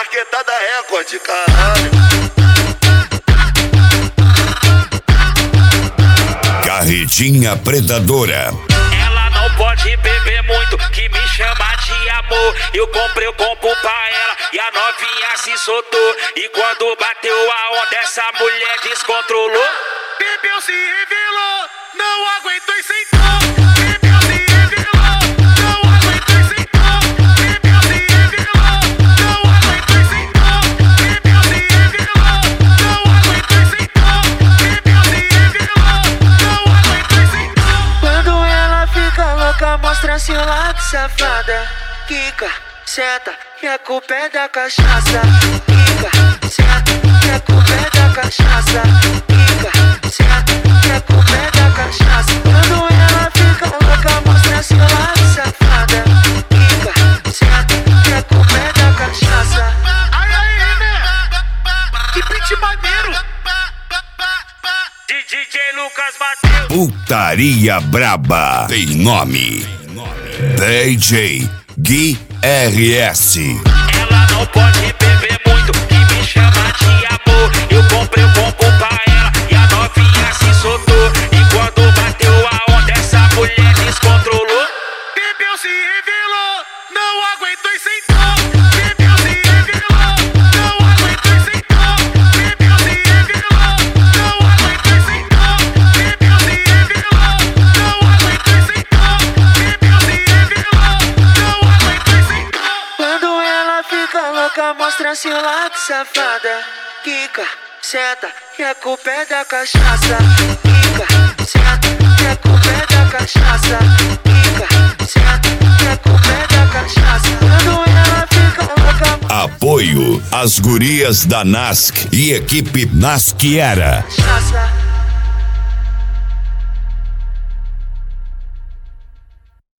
Marquetada Record, caralho. Carretinha Predadora. Ela não pode beber muito, que me chama de amor. Eu comprei o combo pra ela e a novinha se soltou. E quando bateu a onda, essa mulher descontrolou. Bebeu, se revelou, não aguentou e sentou. Bebeu, se revelou, não aguentou e sentou. Bebeu, se revelou, não aguentou e sentou. Bebeu, se revelou, não aguentou e sentou. Bebeu, se revelou, não aguentou e sentou. Quando ela fica louca, mostra seu lado, safada. Quica, senta, que a culpa é da cachaça. Quica, senta, que a culpa é da cachaça. Quica, senta, que a culpa é da cachaça. Quando ela fica louca, mostra seu lado, safada. Quica, senta, que a culpa é da cachaça. Ai, ai, né? Que beat maneiro. DJ Lucas Mateus. Putaria Braba. Tem nome. DJ Gui RS. Ela não pode beber muito, que me chama de amor. Eu comprei o combo pra ela e a novinha se soltou. E quando bateu a onda, essa mulher descontrolou. Bebeu, se revelou, não aguentou e sentou. Bebeu, se revelou, não aguentou e sentou. Bebeu, se revelou, não aguentou e sentou. Bebeu, se revelou, não aguentou e sentou. Bebeu, se revelou, não aguentou e sentou. Quando ela fica louca, mostra seu lado, safada. Quica, senta, que a culpa é da cachaça. Quica, senta, que a culpa é da cachaça. Quica, senta, que a culpa é da cachaça. Quando ela fica louca, Apoio às gurias da NASC e equipe NASCiera. cachaça.